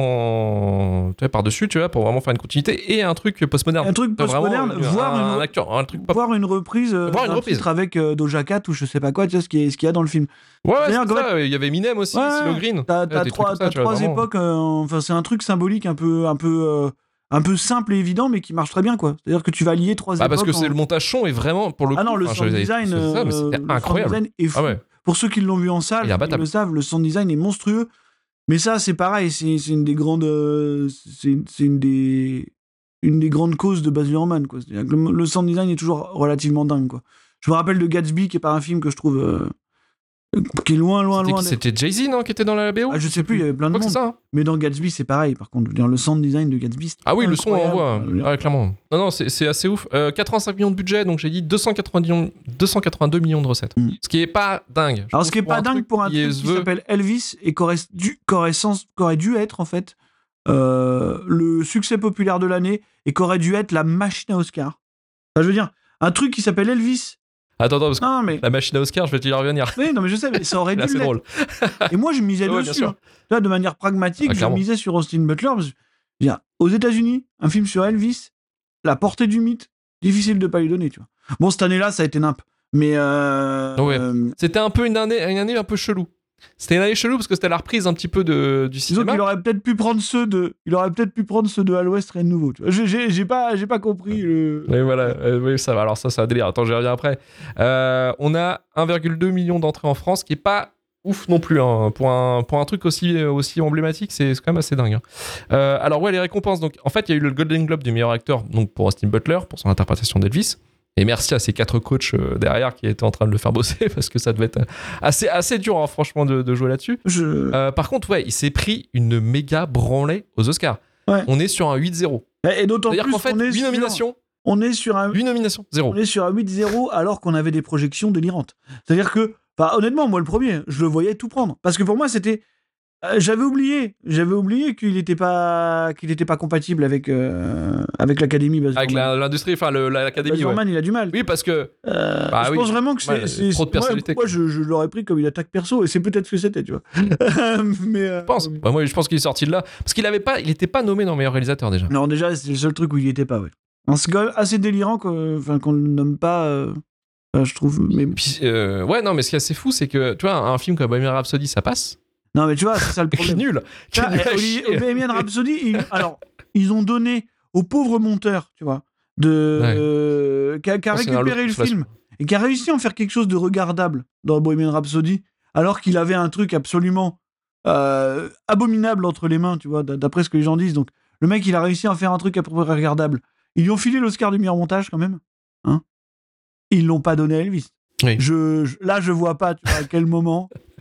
en tu vois, par-dessus, tu vois, pour vraiment faire une continuité, et un truc postmoderne. Un truc postmoderne, Vraiment, voire un, une- un acteur, un truc pop. Voir une reprise, euh, Voir une d'un reprise. titre avec euh, Doja Cat ou je sais pas quoi, tu sais ce qu'il y, a- ce qu'il y a dans le film. Ouais, ouais, D'ailleurs, c'est en fait- ça, il y avait Eminem aussi, Ouais, Silo Green. T'as Ouais, t'as des trois, trucs comme ça, t'as tu vois, trois vraiment. époques, euh, enfin c'est un truc symbolique un peu, un peu, euh, un peu simple et évident, mais qui marche très bien, quoi. C'est-à-dire que tu vas lier trois Bah, époques. parce que c'est en- le montage son est vraiment, pour le coup... Ah non, le enfin, sound j'avais- design, c'est ça, mais euh, c'était le sound incroyable. design est fou. Ah ouais. Pour ceux qui l'ont vu en salle, Il est ils imbattable. le savent, le sound design est monstrueux. Mais ça, c'est pareil, c'est c'est une des grandes, euh, c'est c'est une des, une des grandes causes de Baz Luhrmann, quoi. C'est-à-dire que le, le sound design est toujours relativement dingue, quoi. Je me rappelle de Gatsby, qui est pas un film que je trouve, euh, qui est loin, loin, C'était loin. qui, d'être- C'était Jay-Z, non, qui était dans la B O Ah, je sais plus, il y avait plein de Je crois monde. que c'est ça, hein. Mais dans Gatsby, c'est pareil. Par contre, je veux dire, le sound design de Gatsby, c'est Ah oui, le son, on incroyable. voit. Ouais, clairement. Non, non, c'est, c'est assez ouf. Euh, quatre-vingt-cinq millions de budget, donc j'ai dit deux cent quatre-vingts millions, deux cent quatre-vingt-deux millions de recettes. Mm. Ce qui est pas dingue. Je Alors, trouve ce qui est pour pas dingue truc pour un qui truc se qui veut- s'appelle Elvis et qu'aurait dû, qu'aurait sens- qu'aurait dû être, en fait, euh, le succès populaire de l'année et qu'aurait dû être la machine à Oscar. Enfin, je veux dire, un truc qui s'appelle Elvis. Attends, attends, parce que Non, mais. la machine à Oscar, je vais te y revenir. Oui, non, mais je sais, mais ça aurait dû Là, c'est l'être. drôle. Et moi, je misais Ouais, bien dessus. sûr. hein. Tu vois, de manière pragmatique, Ah, je clairement. misais sur Austin Butler. Parce que, je veux dire, aux États-Unis, un film sur Elvis, la portée du mythe, difficile de pas lui donner, tu vois. Bon, cette année-là, ça a été nimp. Mais. Euh, Ouais. euh, C'était un peu une année, une année un peu chelou. C'était une année chelou parce que c'était la reprise un petit peu de, du disons cinéma. qu'il aurait peut-être pu prendre ceux de. Il aurait peut-être pu prendre ceux de Al West, rien de nouveau. Tu vois. J'ai, j'ai, j'ai pas, j'ai pas compris le. Oui, voilà. Euh, oui, ça va. Alors, ça, c'est un délire. Attends, j'y reviens après. Euh, on a un virgule deux million d'entrées en France, qui est pas ouf non plus. Hein. Pour, un, pour un truc aussi, aussi emblématique, c'est, c'est quand même assez dingue. hein. Euh, alors, ouais, les récompenses. Donc, en fait, il y a eu le Golden Globe du meilleur acteur donc pour Austin Butler, pour son interprétation d'Elvis. Et merci à ces quatre coachs euh, derrière qui étaient en train de le faire bosser, parce que ça devait être assez, assez dur, hein, franchement, de, de jouer là-dessus. Je... Euh, par contre, ouais, il s'est pris une méga branlée aux Oscars. Ouais. On est sur un huit zéro. Et, et d'autant C'est-à-dire plus qu'en fait, qu'on est huit sur- nominations, On est sur un. huit nominations, zéro. On est sur un huit zéro alors qu'on avait des projections délirantes. C'est-à-dire que, enfin, honnêtement, moi le premier, je le voyais tout prendre. Parce que pour moi, c'était. euh, j'avais oublié, j'avais oublié qu'il n'était pas, qu'il était pas compatible avec, euh, avec l'Académie. Baz Avec Luhrmann. la- l'industrie, enfin le- la- l'académie. Baz ouais. Luhrmann, il a du mal. Oui, parce que. Euh, Bah je oui. pense vraiment que c'est. Ouais, c'est- trop de moi- personnalité, Moi, quoi. je, je l'aurais pris comme une attaque perso, et c'est peut-être ce que c'était, tu vois. Mais. euh, Je pense. Bah, moi, je pense qu'il est sorti de là. Parce qu'il avait pas, il était pas nommé dans meilleur réalisateur déjà. Non, déjà, c'est le seul truc où il était pas, ouais. Un c'est quand même assez délirant qu'on enfin, qu'on le nomme pas, euh, enfin, je trouve. Mais... Puis, euh, ouais, non, mais ce qui est assez fou, c'est que, tu vois, un film comme Bohemian Rhapsody, ça passe. Non, mais tu vois, c'est ça le Qui est problème. nul. Qui est Tiens, nul à eh, chier. Oli- Bohemian Rhapsody, ils, alors, ils ont donné au pauvre monteur, tu vois, de, Ouais. euh, qui a, qui a Oh, c'est un récupéré lot le de place. film et qui a réussi à en faire quelque chose de regardable dans Bohemian Rhapsody, alors qu'il avait un truc absolument euh, abominable entre les mains, tu vois, d- d'après ce que les gens disent. Donc, le mec, il a réussi à en faire un truc à peu près regardable. Ils lui ont filé l'Oscar du meilleur montage, quand même. Hein, ils l'ont pas donné à Elvis. Oui. Je, je- là, je vois pas, tu vois, à quel moment.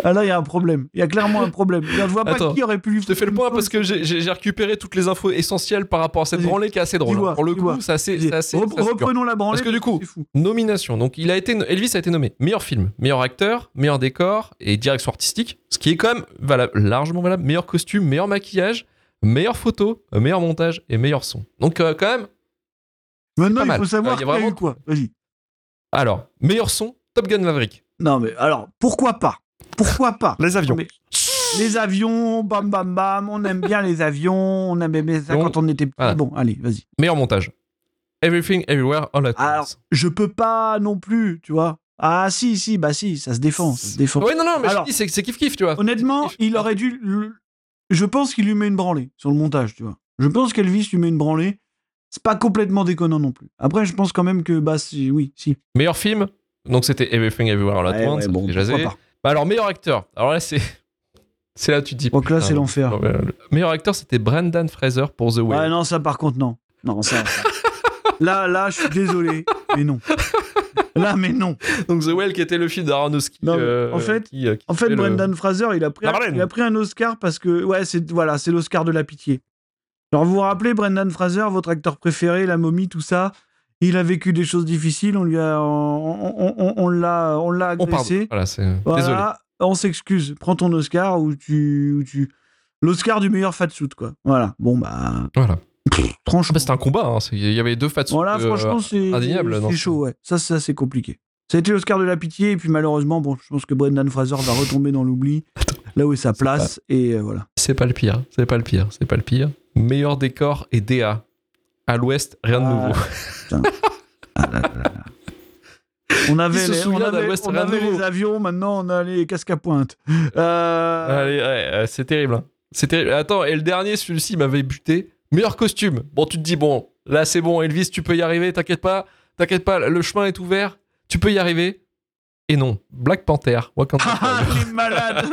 Ah là, il y a un problème. Il y a clairement un problème. Je ne vois pas Attends, qui aurait pu lui Je te fais le point parce que j'ai, j'ai, j'ai récupéré toutes les infos essentielles par rapport à cette Vas-y. branlée qui est assez drôle. Dis-moi, Pour le coup, dis-moi. c'est assez, c'est assez, Rep- c'est assez dur. Reprenons la branlée. Parce que du coup, c'est fou. nomination. Donc, il a été, Elvis a été nommé meilleur film, meilleur acteur, meilleur décor et direction artistique. Ce qui est quand même valable, largement valable. Meilleur costume, meilleur maquillage, meilleure photo, meilleur montage et meilleur son. Donc, euh, quand même. Maintenant, pas il mal. faut savoir Euh, il y a qui a vraiment- eu quoi. Vas-y. Alors, meilleur son, Top Gun Maverick. Non, mais alors, pourquoi pas Pourquoi pas Les avions. Non, mais les avions, bam bam bam, on aime bien les avions, on aimait ça Donc, quand on était petit. voilà. Bon, allez, vas-y. Meilleur montage. Everything, Everywhere, All at Alors, Once. je peux pas non plus, tu vois. Ah si, si, bah si, ça se défend, ça se défend. Ouais, non, non, mais Alors, je dis, c'est, c'est kiff-kiff, tu vois. Honnêtement, C'est kiff-kiff. il aurait dû... le- Je pense qu'il lui met une branlée sur le montage, tu vois. Je pense qu'Elvis lui met une branlée. C'est pas complètement déconnant non plus. Après, je pense quand même que, bah, si, oui, si. Meilleur film, donc c'était Everything Everywhere All at Ouais, Once, ouais, ça bon, fait jaser. pourquoi pas. Bah alors meilleur acteur. Alors là c'est c'est là tu te dis. Donc là, putain, c'est l'enfer. non, mais, euh, le meilleur acteur c'était Brendan Fraser pour The Whale. Ouais, non, ça par contre, non. Non, ça. là, là, je suis désolé, mais non. Là, mais non. Donc The Whale qui était le film d'Aronofsky. Non, mais euh, en fait- qui, euh, qui En fait, le- Brendan Fraser, il a pris, La un, Marlène. il a pris un Oscar parce que, ouais, c'est voilà, c'est l'Oscar de la pitié. Alors, vous vous rappelez, Brendan Fraser, votre acteur préféré, la momie, tout ça, il a vécu des choses difficiles, on lui a, on, on- on- on l'a, on l'a On pardonne. agressé. Voilà, c'est Voilà, désolé. on s'excuse. Prends ton Oscar ou tu, ou tu, l'Oscar du meilleur fatsuit, quoi. Voilà. Bon bah, Voilà. franchement, Bah, c'était un combat. hein, c'est- Il y avait deux fatsuits. voilà, euh, franchement, c'est, indéniables dans c'est ce- chaud, ouais. Ça, ça, c'est compliqué. Ça a été l'Oscar de la pitié et puis malheureusement, bon, je pense que Brendan Fraser va retomber dans l'oubli, là où est sa place et euh, voilà. C'est pas le pire. C'est pas le pire. C'est pas le pire. Meilleur décor et D A. À l'ouest, rien de Ah, nouveau. putain. Ah là là là. On avait, se les, on souvient avait, d'Ouest, on rien de avait nouveau. les avions, maintenant on a les casques à pointe. Euh, Allez, ouais, euh, c'est terrible. hein. C'est terrible. Attends, et le dernier, celui-ci m'avait buté. Meilleur costume. Bon, tu te dis, bon, là c'est bon, Elvis, tu peux y arriver, t'inquiète pas. T'inquiète pas, le chemin est ouvert. Tu peux y arriver. Et non, Black Panther. Wakanda Ah, Forever. il est malade.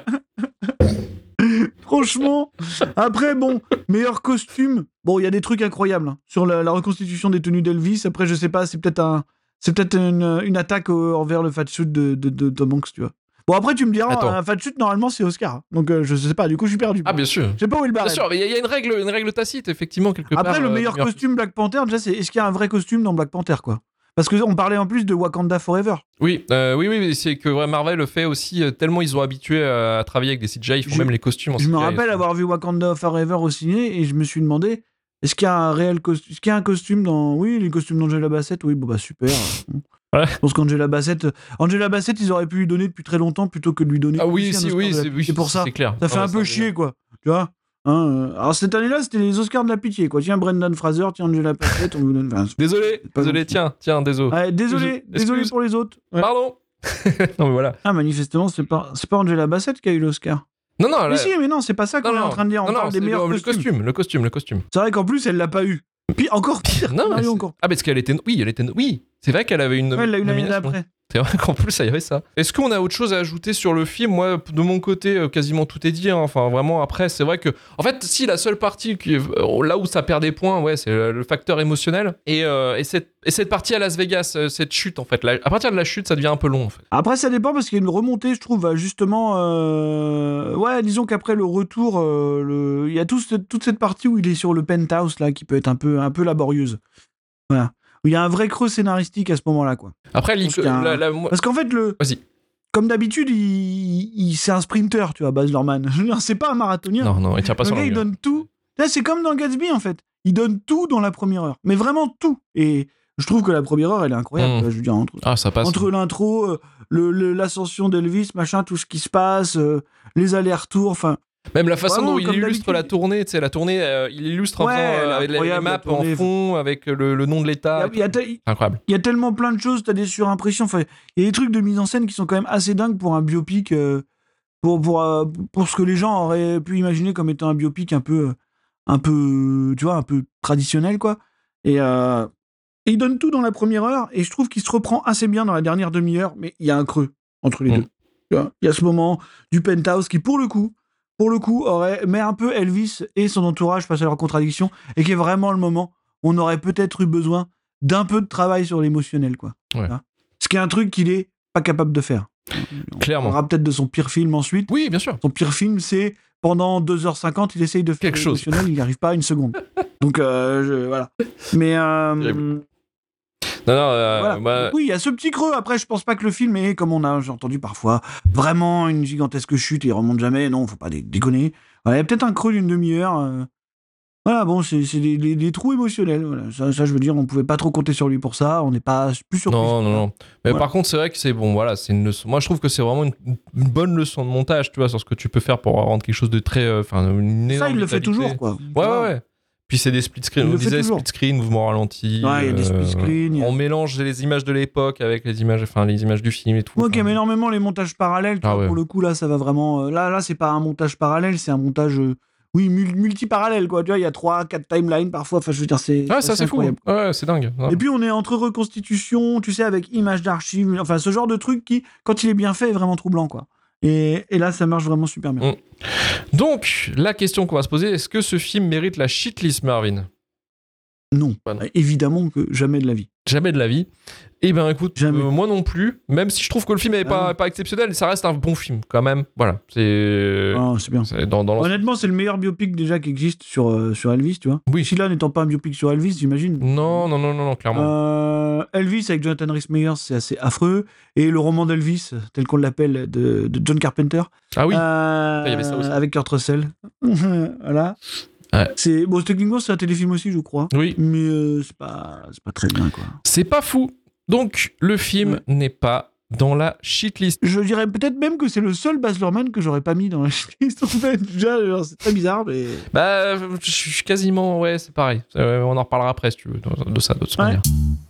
Franchement, après, bon, meilleur costume. Bon, il y a des trucs incroyables hein, sur la, la reconstitution des tenues d'Elvis. Après, je sais pas, c'est peut-être un, c'est peut-être une, une attaque euh, envers le fatsuit de, de, de Tom Hanks, tu vois. Bon, après, tu me diras, Attends. un fatsuit, normalement, c'est Oscar. hein. Donc, euh, je sais pas, du coup, je suis perdu. Ah, bien sûr. Je sais pas où est le Bien barème. sûr, mais il y, a- il y a une règle, une règle tacite, effectivement, quelque part. Après, le euh, meilleur du meilleur costume Black Panther, déjà, c'est est-ce qu'il y a un vrai costume dans Black Panther, quoi? Parce qu'on parlait en plus de Wakanda Forever. Oui, euh, oui, oui, mais c'est que ouais, Marvel le fait aussi euh, tellement ils ont habitué à, à travailler avec des C G I, ils font Je- même les costumes en Je C G I. me rappelle avoir vu Wakanda Forever au ciné et je me suis demandé est-ce qu'il y a un réel costume Est-ce qu'il y a un costume dans Oui, les costumes d'Angela Bassett. Oui, bon bah super. Ouais. Je pense qu'Angela Bassett, Angela Bassett, ils auraient pu lui donner depuis très longtemps plutôt que de lui donner. Ah oui, aussi un si, Oscar oui, de la c'est pitié. oui, C'est pour ça. c'est clair. Ça fait Ah, un ouais, peu ça- chier, quoi. Tu vois hein, euh, alors cette année-là, c'était les Oscars de la pitié, quoi. Tiens, Brendan Fraser, tiens, Angela Bassett, on vous donne. Enfin, Désolé, pas désolé, gentil. tiens, tiens, désolé. ouais, désolé, Excuse. désolé Excuse. pour les autres. Ouais. Pardon. Non mais voilà. Ah, manifestement, c'est pas, c'est pas Angela Bassett qui a eu l'Oscar. Non non. Mais là- si, mais non, c'est pas ça qu'on non, est non. en train de dire. On non, non, parle des c'est meilleurs le, le costumes. costume, le costume, le costume. C'est vrai qu'en plus, elle l'a pas eu. Puis encore pire. Non, mais Mario, c'est- encore. ah parce qu'elle était, oui, elle était, oui, c'est vrai qu'elle avait une. Ouais, elle l'a eu l'année nomination. d'après. C'est vrai qu'en plus, il y avait ça. Est-ce qu'on a autre chose à ajouter sur le film? Moi, de mon côté, euh, quasiment tout est dit. hein. Enfin, vraiment, après, c'est vrai que... En fait, si, la seule partie, qui... euh, là où ça perd des points, ouais, c'est le, le facteur émotionnel. Et, euh, et, cette, et cette partie à Las Vegas, euh, cette chute, en fait. La- À partir de la chute, ça devient un peu long, en fait. Après, ça dépend parce qu'il y a une remontée, je trouve, à justement. euh, Ouais, disons qu'après le retour, euh, le- il y a tout ce- toute cette partie où il est sur le penthouse, là, qui peut être un peu, un peu laborieuse. Voilà. Où il y a un vrai creux scénaristique à ce moment-là, quoi. Après, Je pense l'ico- qu'il y a un- la- la- moi- Parce qu'en fait, le. Vas-y. Comme d'habitude, il... il- c'est un sprinter, tu vois, Baz Luhrmann. Je veux dire, c'est pas un marathonien. Non, non, il tient pas Le sur gars, la il longueur. donne tout. Là, c'est comme dans Gatsby, en fait. Il donne tout dans la première heure. Mais vraiment tout. Et je trouve que la première heure, elle est incroyable. Mm. quoi. Je veux dire, entre, Ah, ça passe. entre l'intro, euh, le, le- l'ascension d'Elvis, machin, tout ce qui se passe, euh, les allers-retours, enfin. Même la façon Vraiment, dont il comme illustre d'habitude. la tournée, tu sais, la tournée, euh, il illustre en Ouais, faisant, elle est euh, avec les- les incroyable, maps la tournée. en fond, avec le, le nom de Il y l'État. a, il y a te- C'est incroyable. il y a tellement plein de choses, t'as des surimpressions. Enfin, il y a des trucs de mise en scène qui sont quand même assez dingues pour un biopic, euh, pour, pour, euh, pour ce que les gens auraient pu imaginer comme étant un biopic un peu, euh, un peu, tu vois, un peu traditionnel, quoi. Et, euh, et il donne tout dans la première heure, et je trouve qu'il se reprend assez bien dans la dernière demi-heure, mais il y a un creux entre les Mm. deux. Tu vois, il y a ce moment du penthouse qui, pour le coup, pour le coup, aurait, met un peu Elvis et son entourage face à leurs contradictions, et qui est vraiment le moment où on aurait peut-être eu besoin d'un peu de travail sur l'émotionnel, quoi. Ouais. Hein. Ce qui est un truc qu'il est pas capable de faire. Clairement. On parlera peut-être de son pire film ensuite. Oui, bien sûr. Son pire film, c'est pendant deux heures cinquante, il essaye de faire quelque chose. Émotionnel, il n'y arrive pas à une seconde. Donc, euh, je, voilà. Mais... Euh, non, non, euh, voilà. bah... Oui, il y a ce petit creux. Après, je pense pas que le film est, comme on a j'ai entendu parfois, vraiment une gigantesque chute et il remonte jamais. Non, faut pas dé- déconner. Voilà, il y a peut-être un creux d'une demi-heure. Euh... Voilà, bon, c'est, c'est des, des, des trous émotionnels. Voilà. Ça, ça, je veux dire, on pouvait pas trop compter sur lui pour ça. On n'est pas plus surpris. Non, non, non. Mais voilà. par contre, c'est vrai que c'est bon, voilà, c'est une leçon. Moi, je trouve que c'est vraiment une, une bonne leçon de montage, tu vois, sur ce que tu peux faire pour rendre quelque chose de très. Enfin, euh, une énorme ça, il le fait vitalité. toujours, quoi. Ouais, ouais, ouais. Puis c'est des split screen. On disait split screen, mouvement ralenti. Ouais, il y a des split screen. Euh, on mélange les images de l'époque avec les images, enfin, les images du film et tout. Moi, qui aime énormément les montages parallèles. Ah, ouais. Pour le coup, là, ça va vraiment. Euh, là, là, c'est pas un montage parallèle, c'est un montage. Euh... Oui, multi-parallèle, quoi. Tu vois, il y a trois, quatre timelines parfois. Enfin, je veux dire, c'est. Ouais, ça, c'est fou. Ouais, c'est dingue. Ouais. Et puis, on est entre reconstitution, tu sais, avec images d'archives. Enfin, ce genre de truc qui, quand il est bien fait, est vraiment troublant, quoi. Et, et là, ça marche vraiment super bien. Mm. Donc, la question qu'on va se poser, est-ce que ce film mérite la shitlist, Marvin ? Non. Bah non. Évidemment que jamais de la vie. Jamais de la vie. Eh ben écoute, euh, moi non plus, même si je trouve que le film n'est pas, ah. pas exceptionnel, ça reste un bon film quand même. Voilà, c'est. Oh, c'est bien. C'est dans, dans Honnêtement, c'est le meilleur biopic déjà qui existe sur, euh, sur Elvis, tu vois. Oui. Si là n'étant pas un biopic sur Elvis, j'imagine. Non, non, non, non, non clairement. Euh, Elvis avec Jonathan Rhys-Meyers, c'est assez affreux. Et le roman d'Elvis, tel qu'on l'appelle, de, de John Carpenter. Ah oui. Euh, il y avait ça aussi. Avec Kurt Russell. Voilà. Ouais. C'est bon, techniquement c'est un téléfilm aussi, je crois. Oui. Mais euh, c'est pas, c'est pas très bien, quoi. C'est pas fou. Donc le film ouais. n'est pas dans la shitlist. Je dirais peut-être même que c'est le seul Baz Luhrmann que j'aurais pas mis dans la shitlist. En fait, déjà, genre, c'est très bizarre, mais. Bah, je suis quasiment, ouais, c'est pareil. Euh, on en reparlera après si tu veux de, de ça, de toute ouais. manière.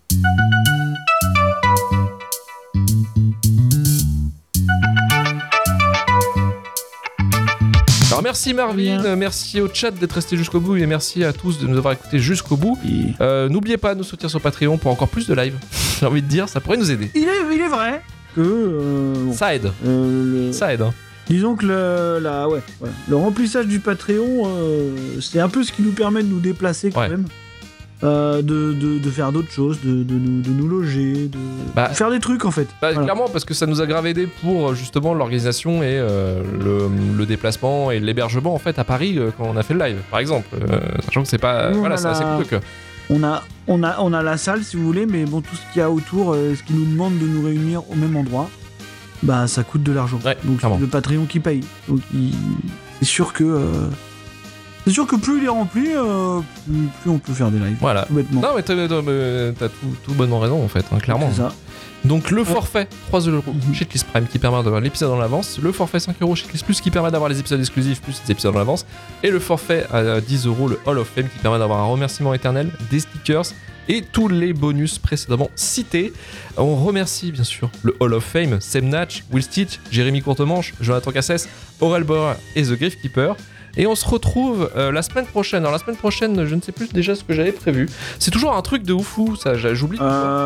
Alors merci Marvin, euh, merci au chat d'être resté jusqu'au bout et merci à tous de nous avoir écoutés jusqu'au bout. Et... Euh, n'oubliez pas de nous soutenir sur Patreon pour encore plus de live. J'ai envie de dire, ça pourrait nous aider. Il est, il est vrai que... Euh, bon, ça aide. Euh, le... Ça aide. Hein. Disons que le, la, ouais, voilà. le remplissage du Patreon, euh, c'est un peu ce qui nous permet de nous déplacer quand ouais. même. Euh, de, de, de faire d'autres choses, de, de, nous, de nous loger, de, bah, de faire des trucs en fait. Bah, voilà. Clairement, parce que ça nous a grave aidé pour justement l'organisation et euh, le, le déplacement et l'hébergement en fait à Paris euh, quand on a fait le live, par exemple. Euh, sachant que c'est pas, Nous, voilà, c'est la... assez coûteux. On a, on a, on a la salle si vous voulez, mais bon, tout ce qu'il y a autour, euh, ce qui nous demande de nous réunir au même endroit, bah ça coûte de l'argent. Ouais, donc c'est le Patreon qui paye. Donc il... c'est sûr que. Euh... C'est sûr que plus il est rempli, euh, plus, plus on peut faire des lives. Voilà. Tout bêtement. Non, mais t'as, t'as, t'as tout, tout bonnement raison, en fait, hein, clairement. C'est ça. Donc, le forfait trois euros mm-hmm. Shitlist Prime qui permet d'avoir l'épisode en avance. Le forfait cinq euros Shitlist Plus qui permet d'avoir les épisodes exclusifs plus les épisodes en avance. Et le forfait à dix euros le Hall of Fame qui permet d'avoir un remerciement éternel, des stickers et tous les bonus précédemment cités. On remercie bien sûr le Hall of Fame, Sam Natch, Will Stitch, Jérémy Courtemanche, Jonathan Cassès, Aurel Bauer et The Griff Keeper. Et on se retrouve euh, la semaine prochaine. Alors la semaine prochaine, je ne sais plus déjà ce que j'avais prévu. C'est toujours un truc de oufou, ça, j'oublie.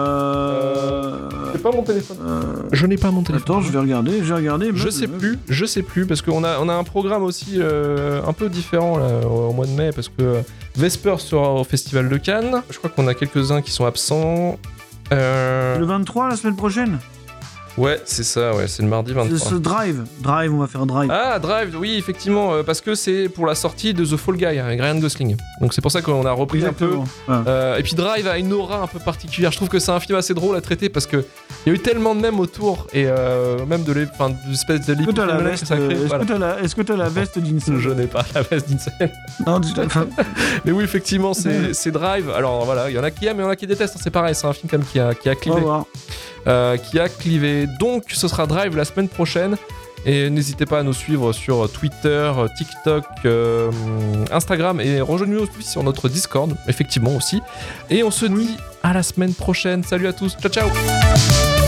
Euh... J'ai pas mon téléphone. Euh... Je n'ai pas mon téléphone. Attends, je vais regarder, je vais regarder. Je sais plus, je sais plus, parce qu'on a, on a un programme aussi euh, un peu différent là, au mois de mai, parce que Vesper sera au Festival de Cannes. Je crois qu'on a quelques-uns qui sont absents. Euh... Le vingt-trois, la semaine prochaine. Ouais, c'est ça, ouais, c'est le mardi vingt-trois. C'est ce Drive, Drive, on va faire Drive. Ah, Drive, oui, effectivement, euh, parce que c'est pour la sortie de The Fall Guy avec Ryan Gosling. Donc c'est pour ça qu'on a repris Exactement. un peu. Ouais. Euh, et puis Drive a une aura un peu particulière. Je trouve que c'est un film assez drôle à traiter parce que il y a eu tellement de mèmes autour et euh, même de l'espèce de l'hyper que sacré. Est-ce voilà. que t'as la, est-ce que t'as la veste d'Insane ? Je n'ai pas la veste d'Insane. Non, du tout. Mais oui, effectivement, c'est, c'est Drive. Alors voilà, il y en a qui aiment et il y en a qui détestent. C'est pareil, c'est un film quand même qui a, qui a clivé. Euh, qui a clivé. Donc ce sera Drive la semaine prochaine et n'hésitez pas à nous suivre sur Twitter, TikTok, euh, Instagram et rejoignez-nous aussi sur notre Discord effectivement aussi et on se dit à la semaine prochaine. Salut à tous, ciao ciao.